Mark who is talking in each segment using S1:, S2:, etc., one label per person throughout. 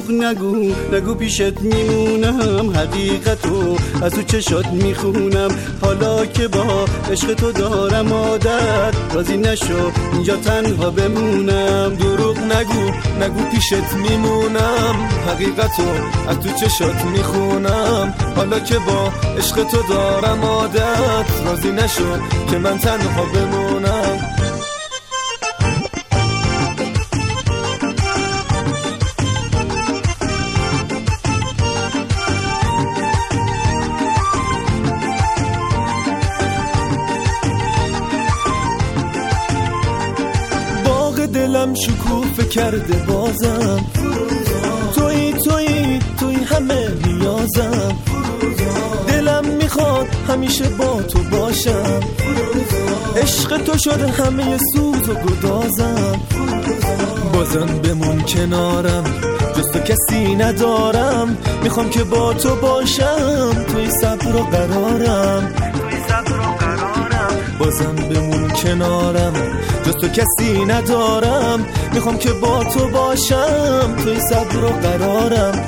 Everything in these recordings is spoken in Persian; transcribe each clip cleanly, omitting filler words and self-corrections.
S1: دروغ نگو پیشت میمونم، حقیقتو از تو چشات میخونم. حالا که با عشق تو دارم عادت، راضی نشو اینجا تنها بمونم.
S2: دروغ نگو پیشت میمونم، حقیقتو از تو چشات میخونم. حالا که با عشق تو دارم عادت، راضی نشو که من تنها بمونم. دلم شکوفه کرده بازم، توی همه نیازم. دلم میخواد همیشه با تو باشم، عشق تو شده همه سوز و گدازم. بازم بمون کنارم، جز تو کسی ندارم. میخوام که با تو باشم، توی صبر و قرارم. بازم بمون کنارم، جز تو کسی ندارم. میخوام که با تو باشم، توی صبر و قرارم.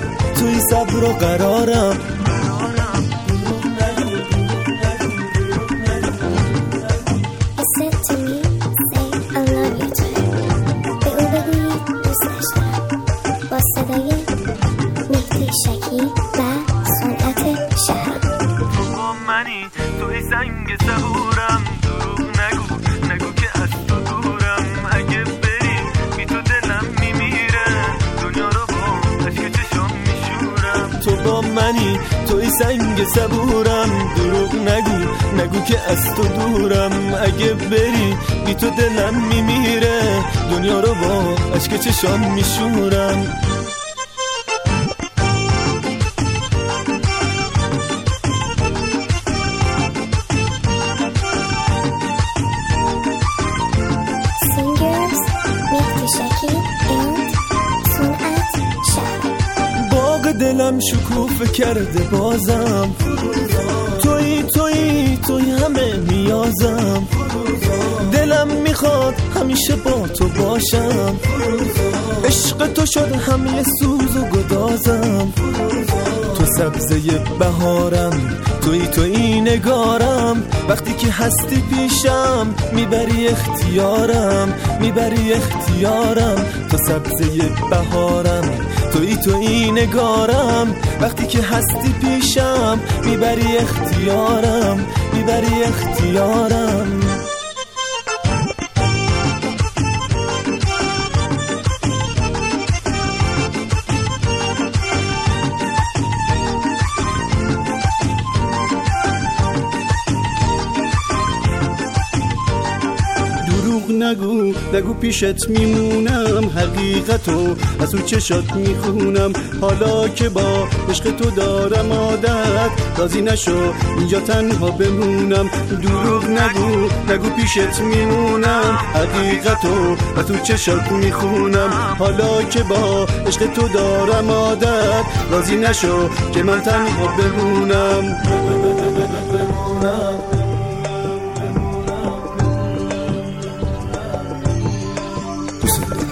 S3: با صدای مهدی شکی و صنعت شهرام.
S4: تو با منی، توی سنگ صبورم. دروغ نگو که از تو دورم. اگه بری بی تو دلم میمیره، دنیا رو با عشق چشم میشورم.
S2: تو با منی، توی سنگ صبورم. دروغ نگو که از تو دورم. اگه بری بی تو دلم میمیره، دنیا رو با عشق چشم میشورم. دلم شکوفه کرده بازم، توی همه نیازم. دلم میخواد همیشه با تو باشم، عشق تو شد همه سوز و گدازم. تو سبزه بهارم، توی نگارم. وقتی که هستی پیشم، میبری اختیارم. تو سبزه بهارم، توی نگارم. وقتی که هستی پیشم، میبری اختیارم.
S1: نگو پیشت میمونم، حقیقتو از تو چشات میخونم. حالا که با عشق تو دارم عادت، راضی نشو اینجا تنها بمونم. دروغ نگو پیشت میمونم، حقیقتو از تو چشات میخونم. حالا که با عشق تو دارم عادت، راضی نشو که من تنها بمونم.
S2: دوست